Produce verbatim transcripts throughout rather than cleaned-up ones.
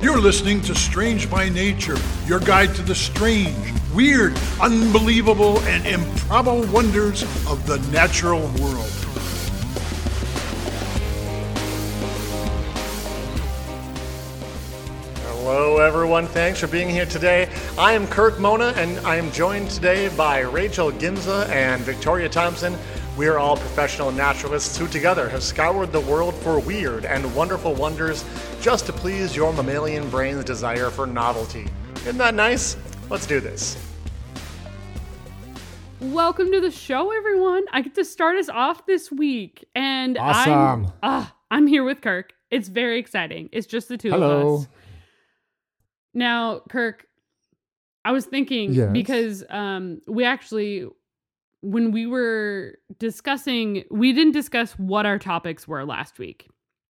You're listening to Strange by Nature, your guide to the strange, weird, unbelievable, and improbable wonders of the natural world. Hello, everyone. Thanks for being here today. I am Kirk Mona, and I am joined today by Rachel Ginza and Victoria Thompson. We are all professional naturalists who together have scoured the world for weird and wonderful wonders just to please your mammalian brain's desire for novelty. Isn't that nice? Let's do this. Welcome to the show, everyone. I get to start us off this week, and Awesome. I'm, uh, I'm here with Kirk. It's very exciting. It's just the two Hello. of us. Now, Kirk, I was thinking, Yes. because um, we actually, when we were discussing, we didn't discuss what our topics were last week.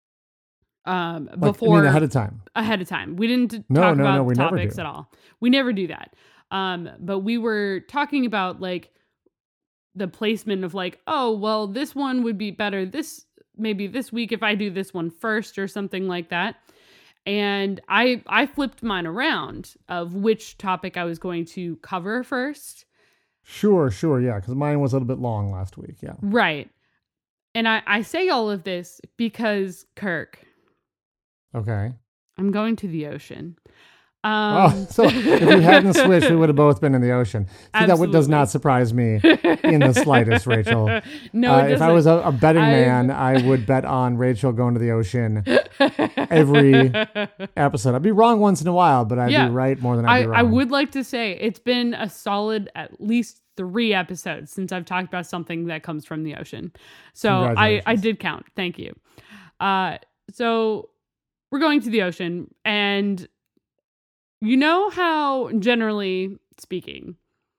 Um, Like, before I mean, ahead of time. ahead of time. We didn't No, talk no, about no, we never topics do. at all. We never do that. Um, but we were talking about like the placement of like, oh, well, this one would be better this maybe this week if I do this one first or something like that. And I I flipped mine around of which topic I was going to cover first. Sure, sure, yeah, because mine was a little bit long last week, yeah. Right. And I, I say all of this because, Kirk, Okay. I'm going to the ocean. Oh, Um, so if we hadn't switched, we would have both been in the ocean. See, that would, does Absolutely. not surprise me in the slightest, Rachel. no, Uh, it if I doesn't. was a, a betting I've- man, I would bet on Rachel going to the ocean every episode. I'd be wrong once in a while, but I'd Yeah. be right more than I'd I, be wrong. I would like to say it's been a solid at least three episodes since I've talked about something that comes from the ocean. So I, I Congratulations. did count. Thank you. Uh, so we're going to the ocean, and you know how, generally speaking,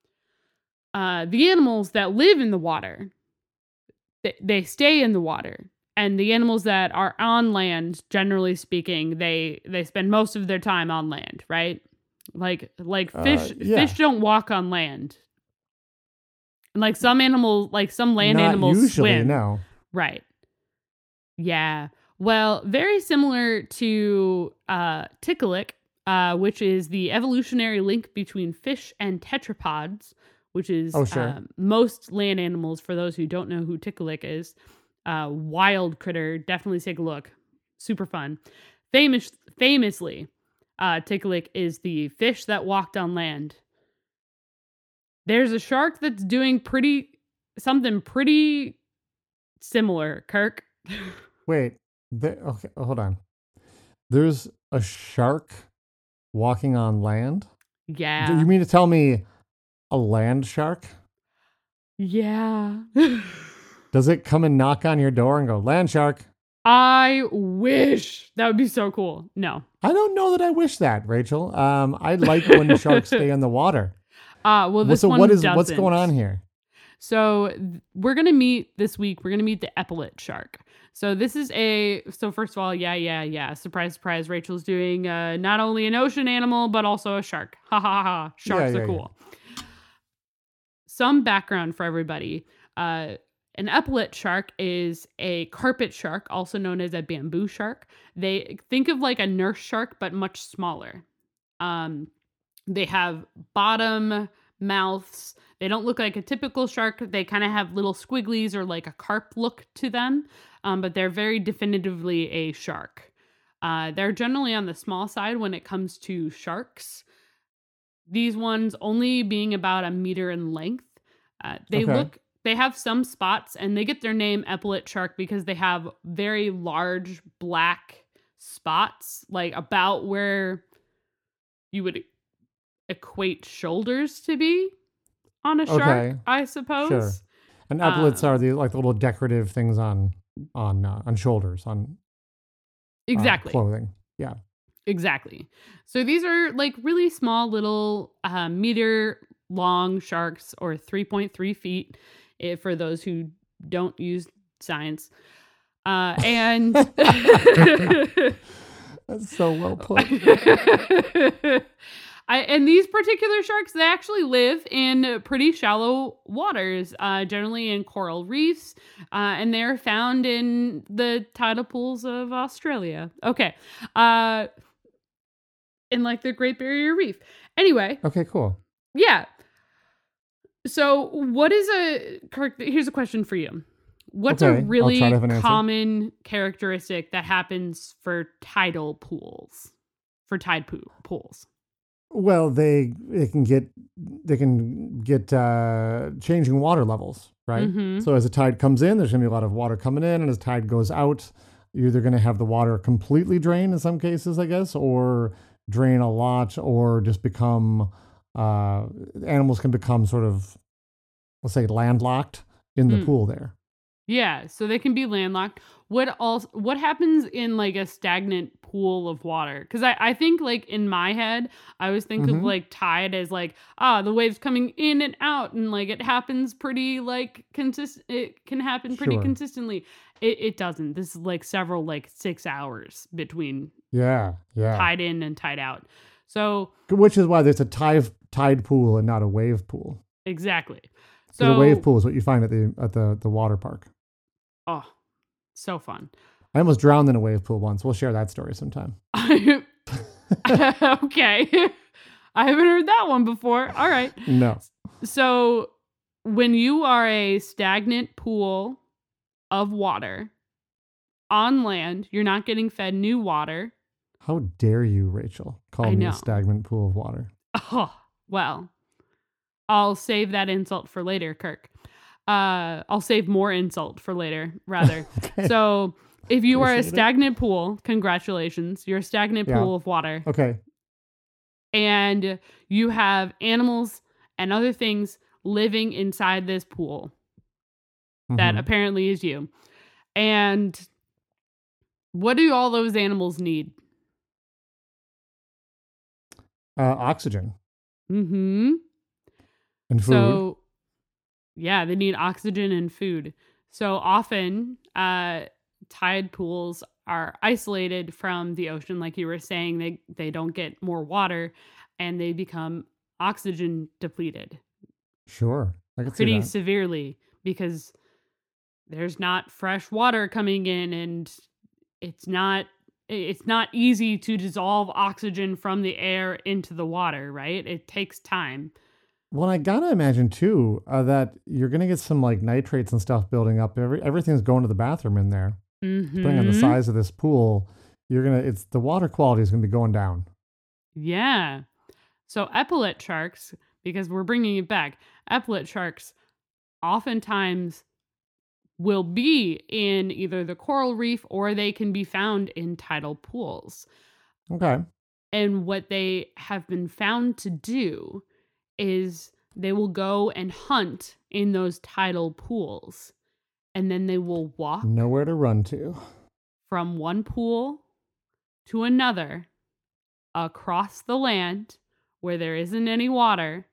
uh, the animals that live in the water, they, they stay in the water. And the animals that are on land, generally speaking, they they spend most of their time on land, right? Like like Uh, fish yeah. fish don't walk on land. And like some animals, like some land Not animals usually, swim. no. Right. Yeah. Well, very similar to uh, Tikalik, uh, which is the evolutionary link between fish and tetrapods, which is Oh, sure. um, most land animals. For those who don't know who Tikalik is, uh, wild critter. Definitely take a look. Super fun. Famous, famously, uh, Tikalik is the fish that walked on land. There's a shark that's doing pretty something pretty similar, Kirk. Wait, the, okay, hold on. There's a shark walking on land? Yeah. Do you mean to tell me a land shark? Yeah. Does it come and knock on your door and go, land shark? I wish. That would be so cool. No. I don't know that I wish that, Rachel. Um, I like when sharks stay in the water. Uh, well, this so one what is what's doesn't. going on here? So th- we're going to meet this week. We're going to meet the epaulet shark. So this is a, so first of all, yeah, yeah, yeah. Surprise, surprise. Rachel's doing uh, not only an ocean animal, but also a shark. Ha ha ha. Sharks Yeah, are yeah, cool. Some background for everybody. Uh, an epaulet shark is a carpet shark, also known as a bamboo shark. They think of like a nurse shark, but much smaller. Um, they have bottom mouths. They don't look like a typical shark. They kind of have little squigglies or like a carp look to them, um, but they're very definitively a shark. Uh, they're generally on the small side when it comes to sharks. These ones only being about a meter in length. Uh, they Okay. look, they have some spots, and they get their name epaulet shark because they have very large black spots, like about where you would equate shoulders to be on a shark, Okay. I suppose. Sure. And epaulets Um, are the like the little decorative things on on uh, on shoulders on uh, Exactly. clothing. Yeah. Exactly. So these are like really small little uh, meter long sharks, or three point three feet if, for those who don't use science. Uh, and That's so well put. I, and these particular sharks, they actually live in pretty shallow waters, uh, generally in coral reefs, uh, and they're found in the tidal pools of Australia. Okay. Uh, in like the Great Barrier Reef. Anyway. Okay, cool. Yeah. So what is a, Kirk, here's a question for you. What's Okay, a I'll really try to have an answer. common characteristic that happens for tidal pools? For tide poo- pools? Well, they they can get they can get uh, changing water levels, right? Mhm. So as the tide comes in, there's going to be a lot of water coming in, and as the tide goes out, you're either going to have the water completely drain in some cases, I guess, or drain a lot, or just become uh, animals can become sort of, let's say, landlocked in the Mm. pool there. Yeah, so they can be landlocked. What also what happens in like a stagnant pool of water? Because I, I think like in my head, I always think of Mhm. like tide as like, ah, the waves coming in and out, and like it happens pretty like consist it can happen pretty Sure. consistently. It it doesn't. This is like several like six hours between Yeah, yeah. tide in and tide out. So Which is why there's a tide tide pool and not a wave pool. exactly. So So the wave pool is what you find at the at the the water park. oh, so fun. I almost drowned in a wave pool once. We'll share that story sometime. Okay. I haven't heard that one before. All right. No. So when you are a stagnant pool of water on land, you're not getting fed new water. How dare you, Rachel, call I me know. a stagnant pool of water? Oh, well, I'll save that insult for later, Kirk. Uh, I'll save more insult for later, rather. Okay. So if you are a Appreciate it. stagnant pool, congratulations. You're a stagnant Yeah. pool of water. Okay. And you have animals and other things living inside this pool that Mhm. apparently is you. And what do all those animals need? Uh, oxygen Mm-hmm. and food. So, yeah, they need oxygen and food. So often, uh, tide pools are isolated from the ocean, like you were saying. They they don't get more water, and they become oxygen depleted Sure. I can see pretty that. severely because there's not fresh water coming in, and it's not it's not easy to dissolve oxygen from the air into the water, right? It takes time. Well, I gotta imagine too uh, that you're gonna get some like nitrates and stuff building up. Every everything's going to the bathroom in there. Depending on the Mhm. size of this pool, you're gonna it's the water quality is gonna be going down. Yeah. So epaulet sharks, because we're bringing it back, epaulet sharks oftentimes will be in either the coral reef or they can be found in tidal pools. Okay. And what they have been found to do is they will go and hunt in those tidal pools. And then they will walk Nowhere to run to. from one pool to another across the land where there isn't any water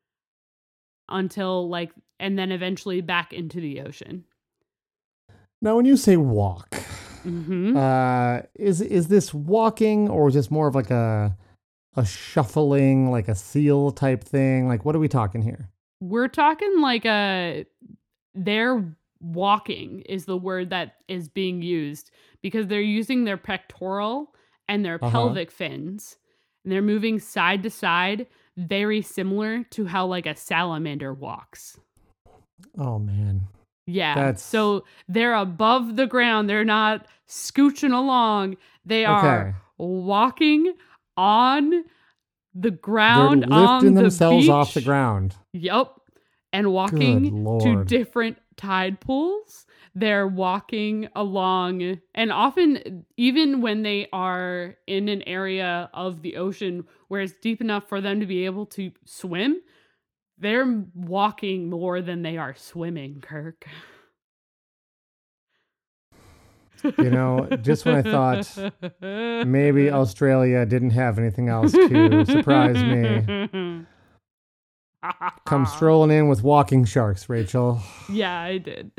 until like, and then eventually back into the ocean. Now, when you say walk, Mm-hmm. uh, is is this walking or is this more of like a a shuffling, like a seal type thing? Like, what are we talking here? We're talking like a, they're walking is the word that is being used because they're using their pectoral and their Uh-huh. pelvic fins and they're moving side to side, very similar to how like a salamander walks. Oh man. Yeah. That's- So they're above the ground. They're not scooching along. They are Okay. walking on the They're ground lifting on the themselves off the beach. ground. Yep. And walking to Lord. different tide pools. They're walking along, and often, even when they are in an area of the ocean where it's deep enough for them to be able to swim, they're walking more than they are swimming, Kirk. You know, just when I thought maybe Australia didn't have anything else to surprise me, come strolling in with walking sharks, Rachel. Yeah, I did.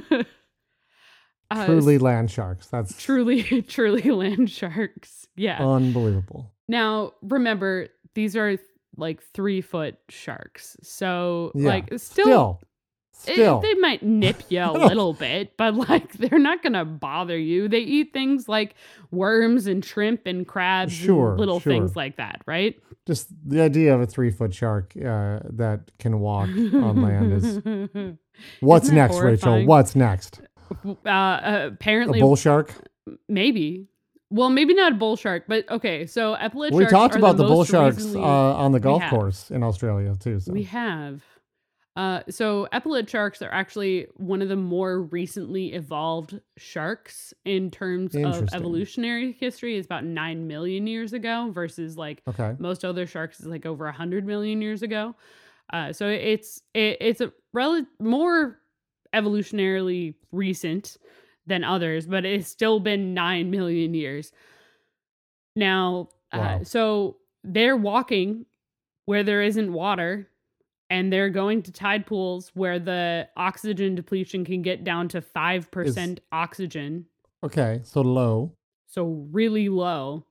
Uh, Truly land sharks. That's truly, truly land sharks. Yeah. unbelievable. Now, remember, these are like three foot sharks. So, Yeah, like, still, Still, Still. It, they might nip you a little bit, but like they're not gonna bother you. They eat things like worms and shrimp and crabs Sure, and little sure. things like that, right? Just the idea of a three foot shark uh, that can walk on land is. What's Isn't that next, Rachel? horrifying? What's next? Uh, uh, A apparently, bull shark? maybe. Well, maybe not a bull shark, but okay. So epaulet We sharks talked are about the, the bull most sharks uh, recently- on the golf have. course in Australia too. So. We have. Uh, so epaulet sharks are actually one of the more recently evolved sharks in terms of Interesting. evolutionary history. It's about nine million years ago versus like Okay. most other sharks is like over one hundred million years ago. Uh, so it's it, it's a rel- more evolutionarily recent than others, but it's still been nine million years. Now, Wow. uh, so they're walking where there isn't water, and they're going to tide pools where the oxygen depletion can get down to five percent oxygen. Okay. So low. So really low.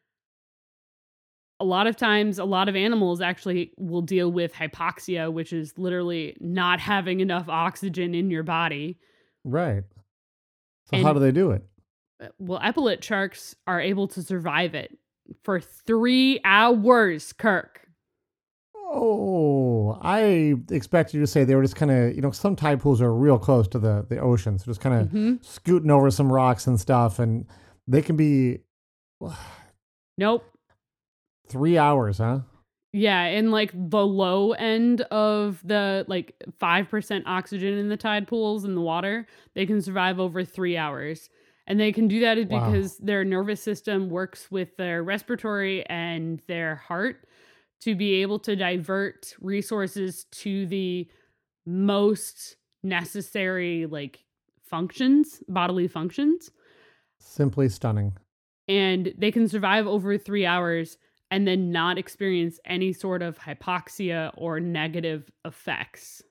A lot of times, a lot of animals actually will deal with hypoxia, which is literally not having enough oxygen in your body. Right. So And- how do they do it? Well, epaulet sharks are able to survive it for three hours, Kirk. Oh, I expected you to say they were just kind of, you know, some tide pools are real close to the, the ocean. So just kind of Mhm. scooting over some rocks and stuff. And they can be Nope. three hours, huh? Yeah, in like the low end of the like five percent oxygen in the tide pools in the water, they can survive over three hours. And they can do that Wow. because their nervous system works with their respiratory and their heart to be able to divert resources to the most necessary like functions, bodily functions. Simply stunning. And they can survive over three hours and then not experience any sort of hypoxia or negative effects.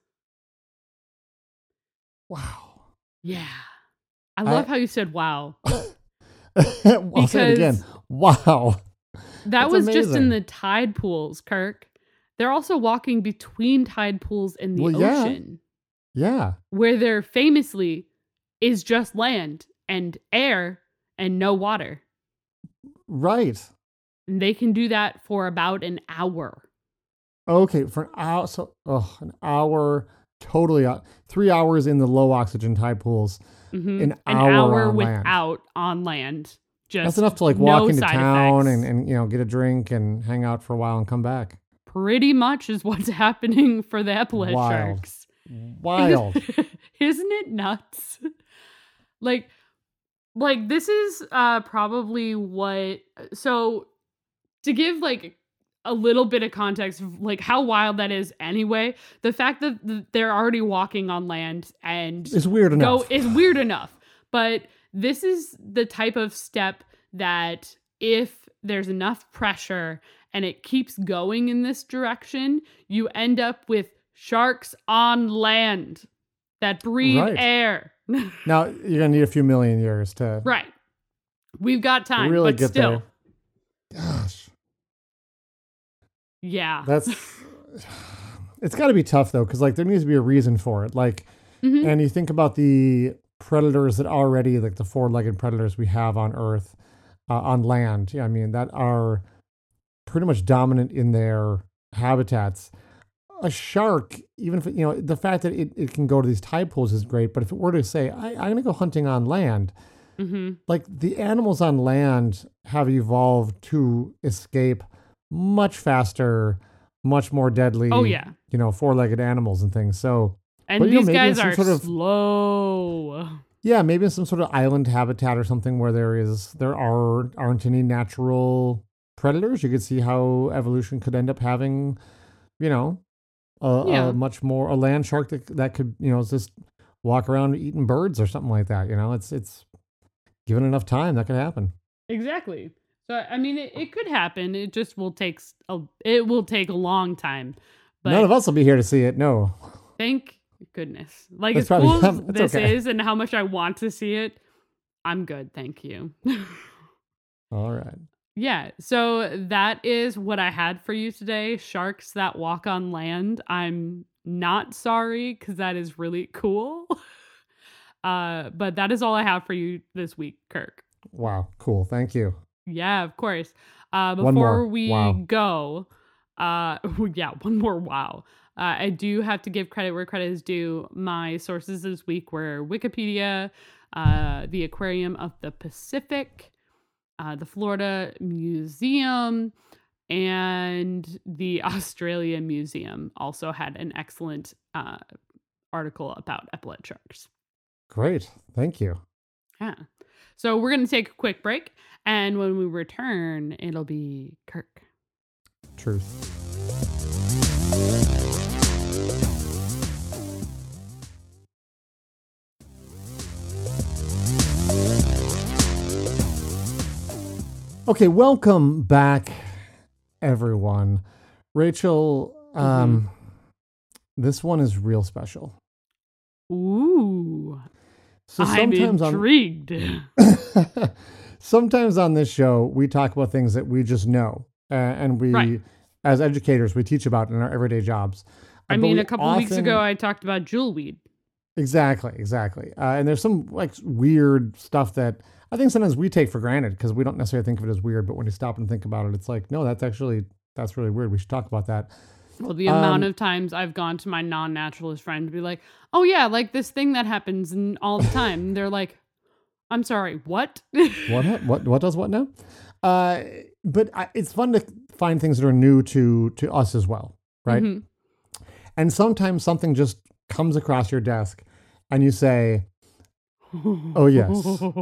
Wow. Yeah. I love I- how you said wow. I'll say it again. Because- Wow. That That's was just in amazing. the tide pools, Kirk. They're also walking between tide pools in the Well, yeah. ocean, Yeah. where there famously is just land and air and no water. Right. And they can do that for about an hour. Okay. For an hour. So, oh, an hour. Totally. Uh, three hours in the low oxygen tide pools. Mhm. An An hour hour on land. without on land. Just That's enough to like no walk into side town and, effects. and, you know, get a drink and hang out for a while and come back. Pretty much is what's happening for the epaulet Wild. sharks. Wild. Isn't it nuts? like like this is uh probably what so to give like a little bit of context of like how wild that is anyway, the fact that th- they're already walking on land and It's weird enough. go is weird enough. But this is the type of step that if there's enough pressure and it keeps going in this direction, you end up with sharks on land that breathe Right. air. Now you're gonna need a few million years to Right. We've got time, really but get still. there. Gosh, Yeah. that's it's got to be tough though, because like there needs to be a reason for it. Like, Mhm. and you think about the predators that already like the four-legged predators we have on Earth, uh, on land. Yeah, I mean that are pretty much dominant in their habitats. A shark, even if it, you know the fact that it, it can go to these tide pools is great, but if it were to say I, I'm going to go hunting on land, Mhm. like the animals on land have evolved to escape much faster, much more deadly. Oh yeah. you know, four-legged animals and things. So And But, you know, these maybe in guys some are sort of- slow. yeah, maybe in some sort of island habitat or something where there is there are aren't any natural predators. You could see how evolution could end up having, you know, a, Yeah. a much more a land shark that that could you know just walk around eating birds or something like that. You know, it's it's given enough time that could happen. Exactly. So I mean, it, it could happen. It just will take s- a it will take a long time. But None of us will be here to see it. No. thank goodness. Like That's as probably- cool as that's this okay. is, and how much I want to see it, I'm good. Thank you. All right. Yeah. So that is what I had for you today. Sharks that walk on land. I'm not sorry, because that is really cool. uh, but that is all I have for you this week, Kirk. Wow, cool. Thank you. Yeah, of course. Uh, One before more. we Wow. go, uh, yeah, one more wow. Uh, I do have to give credit where credit is due. My sources this week were Wikipedia, uh, the Aquarium of the Pacific, uh, the Florida Museum, and the Australia Museum also had an excellent uh, article about epaulet sharks. Great. Thank you. Yeah. So we're going to take a quick break. And when we return, it'll be Kirk. Truth. Okay, welcome back, everyone. Rachel, um, this one is real special. Ooh. So I'm sometimes intrigued. on sometimes on this show we talk about things that we just know, uh, and we, Right. as educators, we teach about in our everyday jobs. I Uh, but mean, we a couple of weeks often- ago, I talked about jewelweed. Exactly, exactly. Uh, and there's some like weird stuff that I think sometimes we take for granted because we don't necessarily think of it as weird. But when you stop and think about it, it's like, no, that's actually that's really weird. We should talk about that. Well, the amount Um, of times I've gone to my non-naturalist friend to be like, oh, yeah, like this thing that happens and all the time. And they're like, I'm sorry, what? What ha- what what does what now? Uh, but I, it's fun to find things that are new to to us as well, right? Mhm. And sometimes something just comes across your desk, and you say, "Oh yes,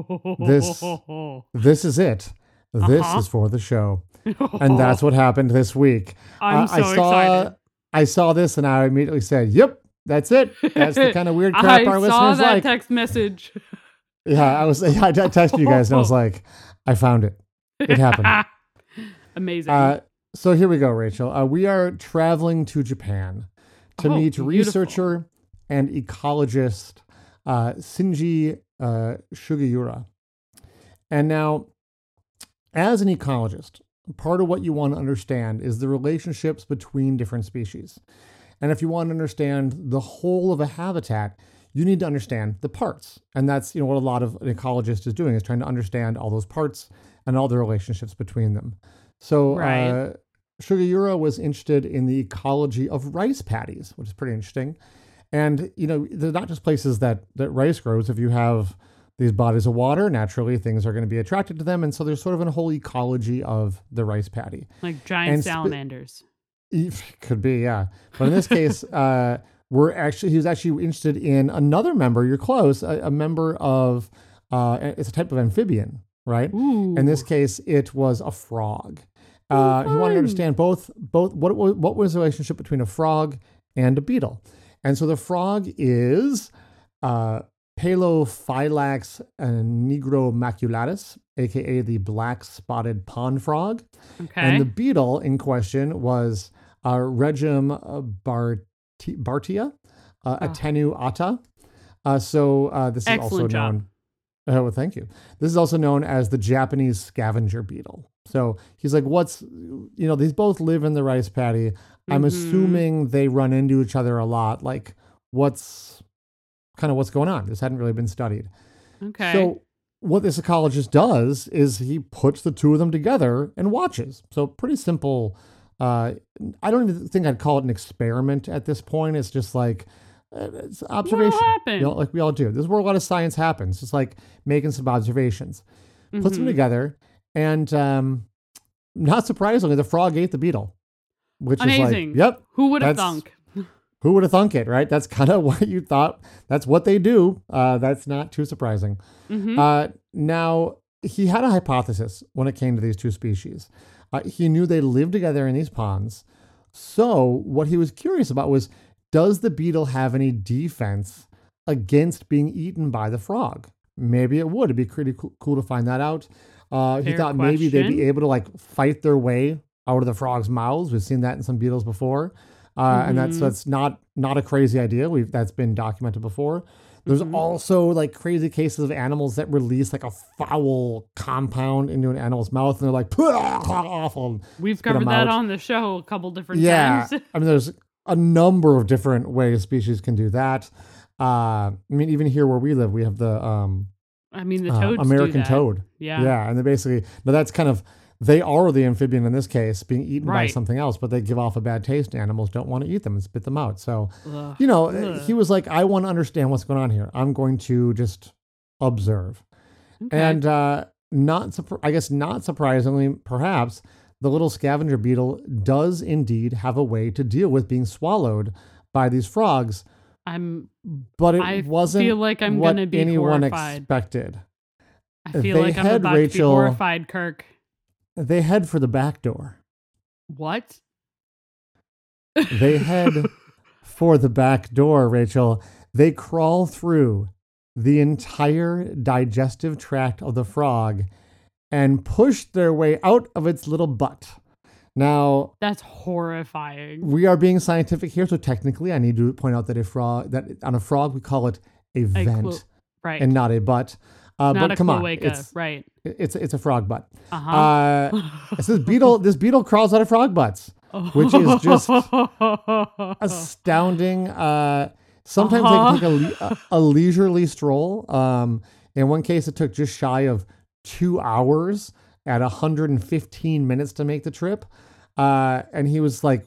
this this is it. This Uh-huh. is for the show." And that's what happened this week. I'm Uh, so I saw excited. I saw this, and I immediately said, "Yep, that's it. That's the kind of weird crap I our saw listeners that like." text message. Yeah, I was. I I texted you guys, and I was like, "I found it. It happened." Amazing. Uh, so here we go, Rachel. Uh, we are traveling to Japan to Oh, meet beautiful. researcher and ecologist uh, Shinji uh, Sugiura. And now, as an ecologist, part of what you want to understand is the relationships between different species. And if you want to understand the whole of a habitat, you need to understand the parts. And that's, you know, what a lot of an ecologist is doing, is trying to understand all those parts and all the relationships between them. So Right. uh, Sugiura was interested in the ecology of rice paddies, which is pretty interesting. And, you know, they're not just places that, that rice grows. If you have these bodies of water, naturally things are going to be attracted to them. And so there's sort of a whole ecology of the rice paddy. like giant and spe- salamanders. Could be, yeah. But in this case, uh, we're actually, he was actually interested in another member, you're close, a, a member of, uh, it's a type of amphibian, right? Ooh. In this case, it was a frog. Uh, he wanted fun. to understand both, both what, wa- what was the relationship between a frog and a beetle. And so the frog is uh, Palophylax nigromaculatus, aka the black spotted pond frog. Okay. And the beetle in question was uh, Regum Bart- Bartia, uh, Oh. attenuata. Uh, so uh, this is also Excellent job. known. Oh, well, thank you. This is also known as the Japanese scavenger beetle. So he's like, what's, you know, these both live in the rice paddy. I'm Mhm. assuming they run into each other a lot. Like, what's kind of what's going on? This hadn't really been studied. okay. So what this ecologist does is he puts the two of them together and watches. So pretty simple. Uh, I don't even think I'd call it an experiment at this point. It's just like uh, it's observation. happened? You know, like we all do. This is where a lot of science happens. It's like making some observations. Puts them Mhm. together, and um, not surprisingly, the frog ate the beetle. Which Amazing. is like, yep, Who would have that's- thunk? who would have thunk it, right? That's kind of what you thought. That's what they do. Uh, that's not too surprising. Mhm. Uh, now, he had a hypothesis when it came to these two species. Uh, he knew they lived together in these ponds. So what he was curious about was, does the beetle have any defense against being eaten by the frog? Maybe it would. It'd be pretty cool, cool to find that out. Uh, he Fair thought maybe they'd question. be able to like fight their way out of the frog's mouths. We've seen that in some beetles before. Uh, and that's Mhm. that's not not a crazy idea. We've that's been documented before. There's Mhm. also like crazy cases of animals that release like a foul compound into an animal's mouth, and they're like awful. We've spit 'em covered that out. on the show a couple different Yeah, times. I mean, there's a number of different ways species can do that. Uh, I mean, even here where we live, we have the um, I mean, the uh, toads do American that. toad. Yeah. Yeah. And they basically, but that's kind of, they are the amphibian in this case, being eaten by Right. something else, but they give off a bad taste. Animals don't want to eat them and spit them out. So, Ugh. you know, Ugh. he was like, I want to understand what's going on here. I'm going to just observe. Okay. And uh, not, surp- I guess, not surprisingly, perhaps, the little scavenger beetle does indeed have a way to deal with being swallowed by these frogs, I'm. but it I wasn't feel like I'm what gonna be anyone horrified. expected. I feel They like I'm had about Rachel- to be horrified, Kirk. They head for the back door. What? They head for the back door, Rachel. They crawl through the entire digestive tract of the frog and push their way out of its little butt. Now, That's horrifying. we are being scientific here, so technically I need to point out that a frog, that on a frog we call it a A vent clo- right. and not a butt. Uh, Not but a come on, cloaca. it's, Right. it's it's a frog butt. Uh-huh. Uh, it says beetle. This beetle crawls out of frog butts, which is just astounding. Uh, sometimes Uh-huh. they take a, le- a, a leisurely stroll. Um, in one case, it took just shy of two hours at one hundred fifteen minutes to make the trip. Uh, and he was like,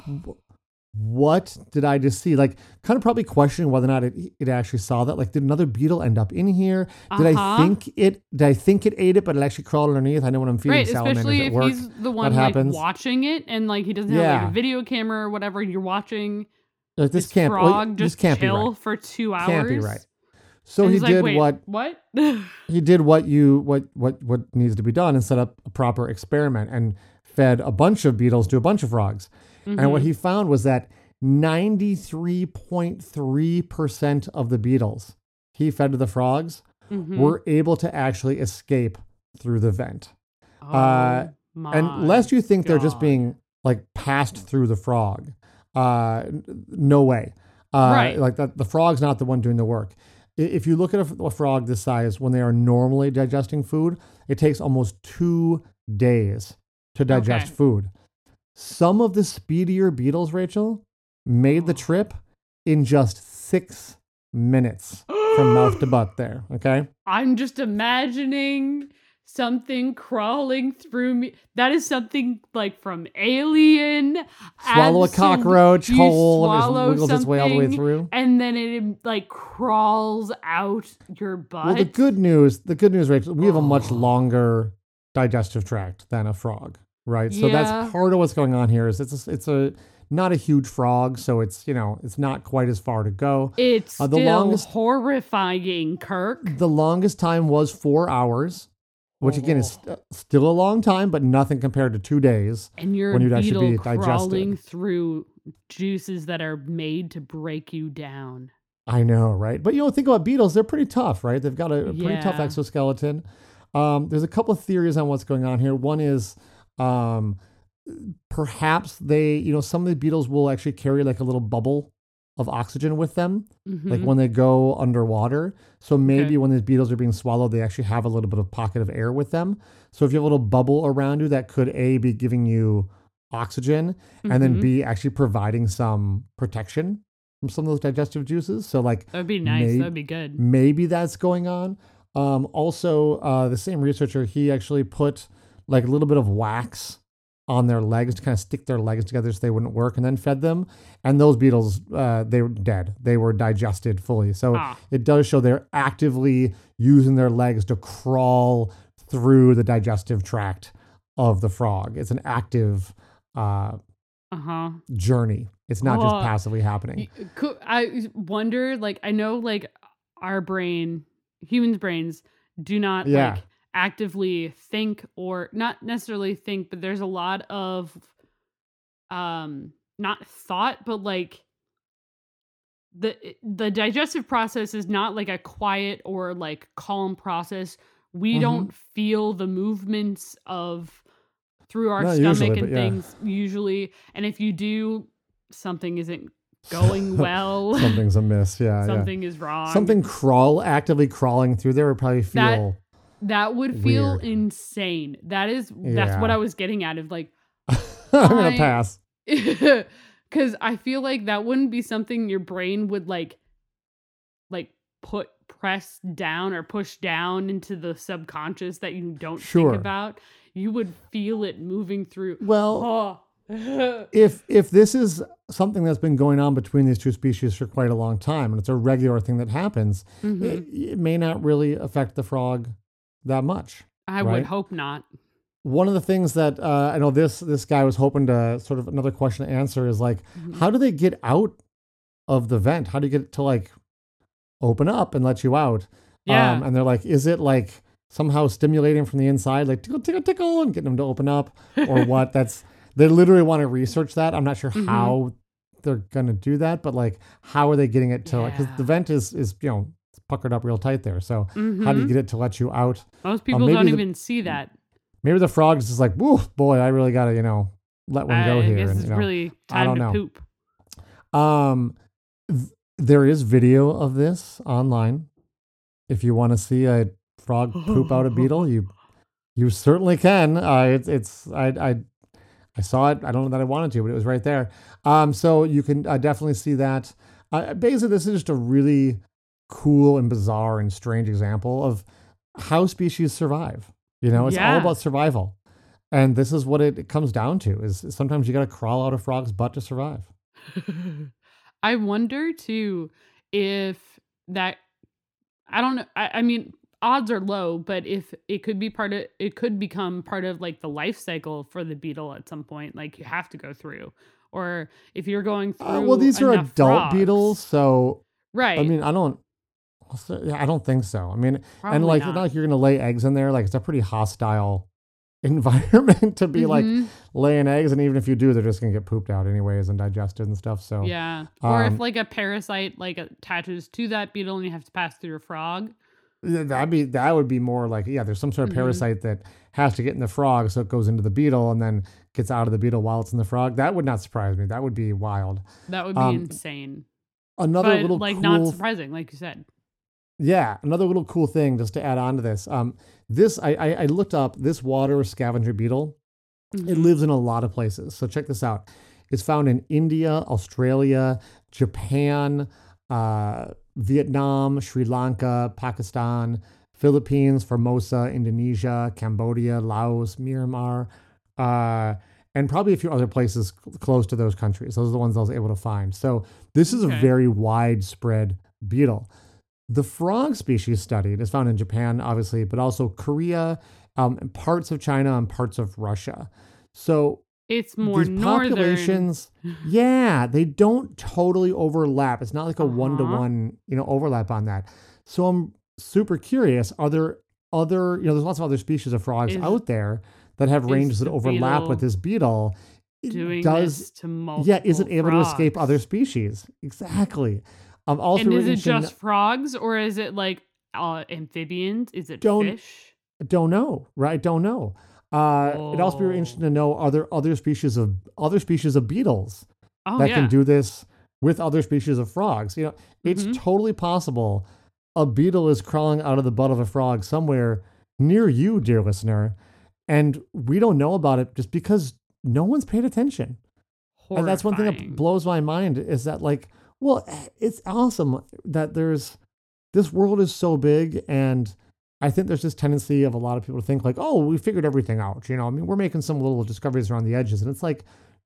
what did I just see? Like, kind of probably questioning whether or not it, it actually saw that. Like, did another beetle end up in here? Did I Uh-huh. think it, did I think it ate it, but it actually crawled underneath? I know when I'm feeding Right, salamanders especially at if work. he's the one that like happens. watching it and like he doesn't have Yeah. like a video camera or whatever. You're watching Like, this this can't, well, frog this just can't be chill right. for two hours. Can't be right. So And he he's like, did "Wait, what What? he did what you what what what needs to be done and set up a proper experiment and fed a bunch of beetles to a bunch of frogs. And Mm-hmm. what he found was that ninety-three point three percent of the beetles he fed to the frogs Mhm. were able to actually escape through the vent. Oh, uh, my And lest you think they're just God. being like passed through the frog, uh, n- no way. Uh, Right. Like that, the frog's not the one doing the work. I- If you look at a, f- a frog this size, when they are normally digesting food, it takes almost two days to digest Okay. food. Some of the speedier beetles, Rachel, made the trip in just six minutes from mouth to butt there. Okay. I'm just imagining something crawling through me. That is something like from Alien. Swallow a Absol- cockroach you whole and swallow just wiggles its way all the way something, through. and then it like crawls out your butt. Well, the good news, the good news, Rachel, we have a much Oh. longer digestive tract than a frog, right? So Yeah. that's part of what's going on here. Is it's a, it's a not a huge frog, so it's you know it's not quite as far to go. It's Uh, the still longest- horrifying, Kirk. The longest time was four hours, which again is st- still a long time, but nothing compared to two days. And you're when a you'd actually beetle be digested. crawling through juices that are made to break you down. I know, right? But you know, think about beetles; they're pretty tough, right? They've got a, a pretty tough Yeah. exoskeleton. Um, there's a couple of theories on what's going on here. One is um, perhaps they, you know, some of the beetles will actually carry like a little bubble of oxygen with them, like Mhm. when they go underwater. So maybe Okay. when these beetles are being swallowed, they actually have a little bit of pocket of air with them. So if you have a little bubble around you, that could A, be giving you oxygen, and then Mhm. B, actually providing some protection from some of those digestive juices. So like That'd be nice. may- That'd be good. maybe that's going on. Um, also, uh, the same researcher, he actually put like a little bit of wax on their legs to kind of stick their legs together so they wouldn't work, and then fed them. And those beetles, uh, they were dead. They were digested fully. So Ah. it does show they're actively using their legs to crawl through the digestive tract of the frog. It's an active uh, Uh huh. journey. It's not just Oh, passively happening. Could, I wonder, like, I know, like, our brain, humans' brains, do not Yeah. like actively think or not necessarily think, but there's a lot of, um, not thought, but like the the digestive process is not like a quiet or like calm process. We Mhm. don't feel the movements of through our Not stomach usually, and but yeah. things usually. And if you do, something isn't going well. Something's amiss. Yeah. Something yeah. is wrong. Something crawl actively crawling through there would probably That- feel. that would feel weird. insane. That is that's what Yeah. I was getting at of like I'm gonna I- pass. Because I feel like that wouldn't be something your brain would like, like put press down or push down into the subconscious that you don't Sure. think about. You would feel it moving through. Well, Oh. if if this is something that's been going on between these two species for quite a long time, and it's a regular thing that happens, Mhm. it, it may not really affect the frog that much. I right? would hope not. One of the things that uh, I know this this guy was hoping to sort of another question to answer is like, Mhm. how do they get out of the vent? How do you get it to like open up and let you out? Yeah. Um, and they're like, is it like somehow stimulating from the inside, like tickle, tickle, tickle, and getting them to open up, or what? That's they literally want to research that. I'm not sure Mhm. how they're gonna do that, but like, how are they getting it to like? Because Yeah. the vent is is you know it's puckered up real tight there. So how do you Mhm. get it to let you out? Most people maybe don't the- even see that. Maybe the frog is just like, woo, boy, I really gotta you know let one go I here. guess and, it's you know, really I time don't to know. poop. Um, th- there is video of this online. If you want to see a frog poop out a beetle, you you certainly can. Uh, it's it's I I I saw it. I don't know that I wanted to, but it was right there. Um, so you can uh, definitely see that. Uh, basically, this is just a really cool and bizarre and strange example of how species survive. You know, it's all Yeah. about survival, and this is what it, it comes down to: is sometimes you got to crawl out a frog's butt to survive. I wonder too if that I don't know. I, I mean, odds are low, but if it could be part of it could become part of like the life cycle for the beetle at some point, like you have to go through. Or if you're going through Uh, well, these are enough adult frogs. beetles, so Right. I mean, I don't. I don't think so. I mean, and Probably like, it's not. not like you're gonna lay eggs in there. Like, it's a pretty hostile environment to be like Mhm. laying eggs, and even if you do, they're just gonna get pooped out anyways and digested and stuff. So Yeah. Or um, if like a parasite like attaches to that beetle and you have to pass through a frog. yeah, that'd be that would be more like yeah, there's some sort of Mhm. parasite that has to get in the frog, so it goes into the beetle and then gets out of the beetle while it's in the frog. That would not surprise me. That would be wild. That would be Um, insane. Another But little like cool not surprising, like you said. Yeah, another little cool thing just to add on to this. Um, this I, I I looked up this water scavenger beetle. It Mhm. lives in a lot of places. So check this out. It's found in India, Australia, Japan, uh, Vietnam, Sri Lanka, Pakistan, Philippines, Formosa, Indonesia, Cambodia, Laos, Myanmar, uh, and probably a few other places cl- close to those countries. Those are the ones I was able to find. So this is a Okay. very widespread beetle. The frog species studied is found in Japan, obviously, but also Korea, um, and parts of China and parts of Russia. So It's more these northern. populations, yeah, they don't totally overlap. It's not like a Uh-huh. one to one, you know, overlap on that. So I'm super curious. Are there other, you know, there's lots of other species of frogs Is- out there that have is ranges that the overlap with beetle this beetle? It Doing does this to multiple yeah, is it able to escape frogs. other species? Exactly. I'm also And is really it interested in- just frogs or is it like uh, amphibians? Is it Don't- fish? Don't know, right? Don't know. Uh, It'd also be really Oh. interesting to know are there other species of other species of beetles Oh that yeah. can do this with other species of frogs? You know, it's Mhm. totally possible a beetle is crawling out of the butt of a frog somewhere near you, dear listener, and we don't know about it just because no one's paid attention. And that's one thing that Horrifying. blows my mind is that like, well, it's awesome that there's this world is so big, and I think there's this tendency of a lot of people to think like, oh, we figured everything out. You know, I mean, we're making some little discoveries around the edges, and it's like,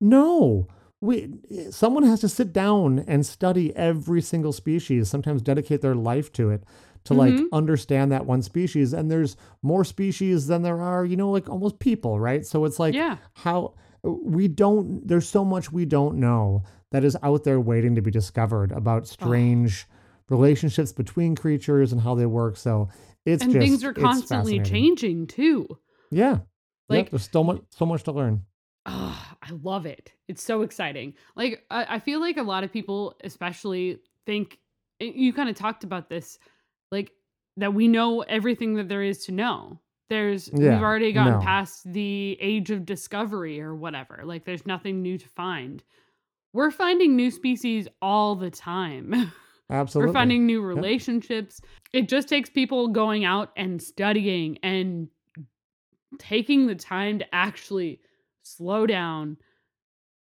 no, we someone has to sit down and study every single species, sometimes dedicate their life to it to like Mhm. understand that one species. And there's more species than there are, you know, like almost people, right? So it's like Yeah. how we don't there's so much we don't know that is out there waiting to be discovered about strange relationships between creatures and how they work. So it's And just things are it's constantly fascinating. changing too. Yeah. Like Like- there's so much so much to learn. Oh, I love it. It's so exciting. Like, I, I feel like a lot of people, especially, think and you kind of talked about this, like that we know everything that there is to know. There's Yeah, we've already gotten no. past the age of discovery or whatever. Like, there's nothing new to find. We're finding new species all the time. Absolutely. We're finding new relationships. It just takes people going out and studying and taking the time to actually slow down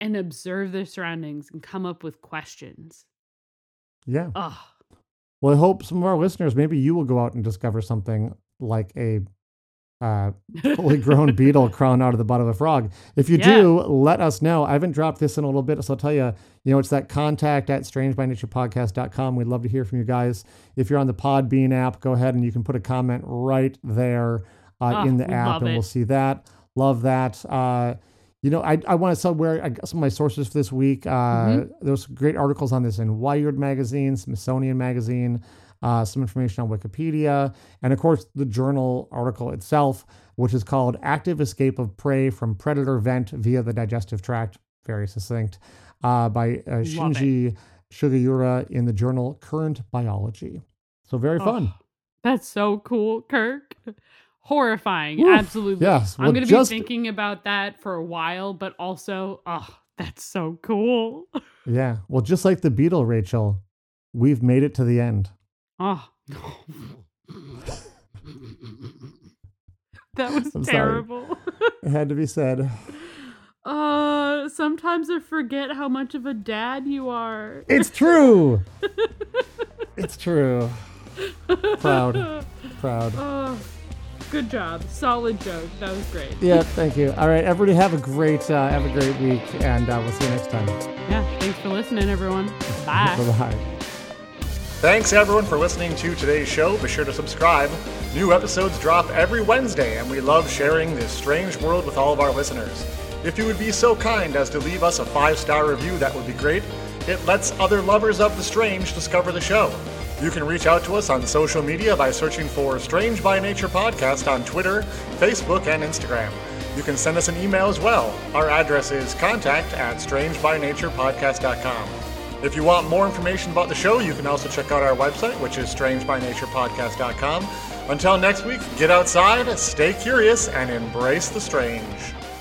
and observe their surroundings and come up with questions. Yeah. Oh, Well, I hope some of our listeners, maybe you will go out and discover something like a uh, fully grown beetle crawling out of the butt of a frog. If you Yeah. do, let us know. I haven't dropped this in a little bit, so I'll tell you, you know, it's that contact at strange by nature podcast dot com. We'd love to hear from you guys. If you're on the Podbean app, go ahead and you can put a comment right there uh, Oh, in the we app, love and it. we'll see that. Love that. Uh, you know, I, I want to tell where I got some of my sources for this week. Uh, Mhm. There's great articles on this in Wired magazine, Smithsonian magazine, uh, some information on Wikipedia, and of course the journal article itself, which is called Active Escape of Prey from Predator Vent via the Digestive Tract, very succinct, uh, by uh, Shinji Sugiura in the journal Current Biology. So very fun. Oh, that's so cool, Kirk. Horrifying. Woof. Absolutely. Yes. I'm well, going to just- be thinking about that for a while, but also, oh, that's so cool. Yeah. Well, just like the beetle, Rachel, we've made it to the end. Oh. That was I'm sorry. terrible. It had to be said. Uh, sometimes I forget how much of a dad you are. It's true. It's true. Proud. Proud. Oh, good job. Solid joke. That was great. Yeah, thank you. All right, everybody have a great uh, have a great week, and uh, we'll see you next time. Yeah. Thanks for listening, everyone. Bye. Bye-bye. Thanks everyone for listening to today's show. Be sure to subscribe. New episodes drop every Wednesday, and we love sharing this strange world with all of our listeners. If you would be so kind as to leave us a five-star review, that would be great. It lets other lovers of the strange discover the show. You can reach out to us on social media by searching for Strange by Nature Podcast on Twitter, Facebook, and Instagram. You can send us an email as well. Our address is contact at strange by nature podcast dot com. If you want more information about the show, you can also check out our website, which is strange by nature podcast dot com. Until next week, get outside, stay curious, and embrace the strange.